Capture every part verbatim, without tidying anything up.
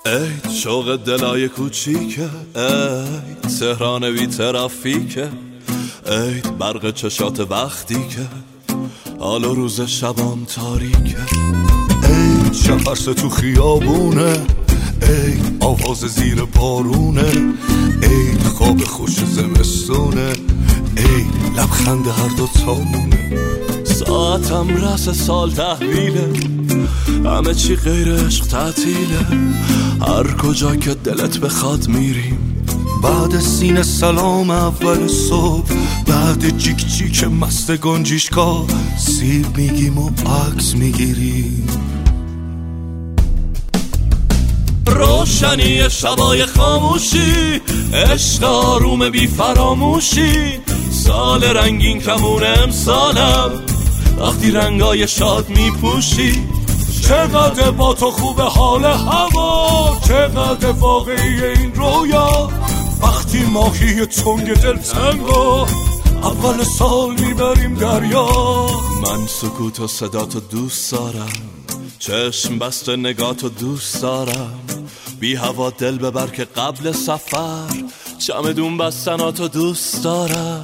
ای شوق دلای کوچیکه، ای تهران بی ترافیکه، ای برق چشات وقتی که حال و روز شبام تاریکه. ای شفرس تو خیابونه، ای آواز زیر بارونه، ای خواب خوش زمستونه، ای لبخند هر دو تامونه. ساعتم رس سال تحویله، همه چی غیر عشق تعطیله، هر کجا که دلت بخواد میریم. بعد سینه سلام اول صبح، بعد جیک جیک مست گنجیشکا سیب میگیم و عکس میگیریم. روشنی شبای خاموشی، عشق آروم بی فراموشی، سال رنگین کمون امسالم وقتی رنگای شاد میپوشی. چقدر با تو خوب حال هوا، چقدر واقعی این رویا، وقتی ماهی تنگ دلتنگو اول سال میبریم دریا. من سکوت و صداتو دوست دارم، چشم بسته نگاتو دوست دارم، بی هوا دل ببر که قبل سفر چمدون بستناتو دوست دارم.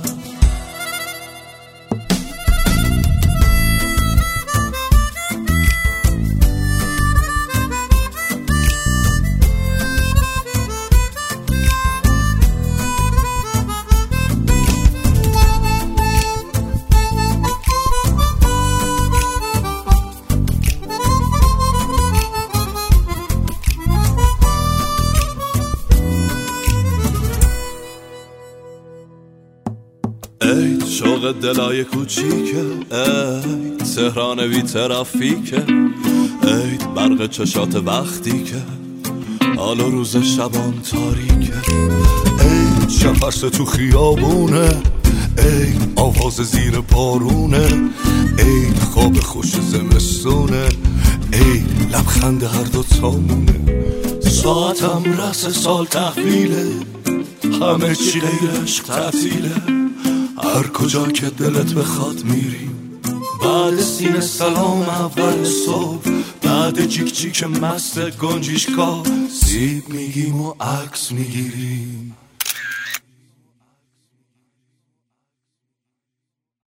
ای شوق دلای کوچیکه، ای تهران بی ترافیکه، ای برق چشات وقتی که حال و روز شبام تاریکه. ای شفرس تو خیابونه، ای آواز زیر بارونه، ای خواب خوش زمستونه، ای لبخند هر دو تامونه. ساعتم رس سال تحویله، همه چی غیر عشق تعطیله، هر کجا که دلت بخواد میریم. بعد سینه سلام اول صبح، بعد جیک جیک مست گنجیشکا سیب میگیم و عکس میگیریم.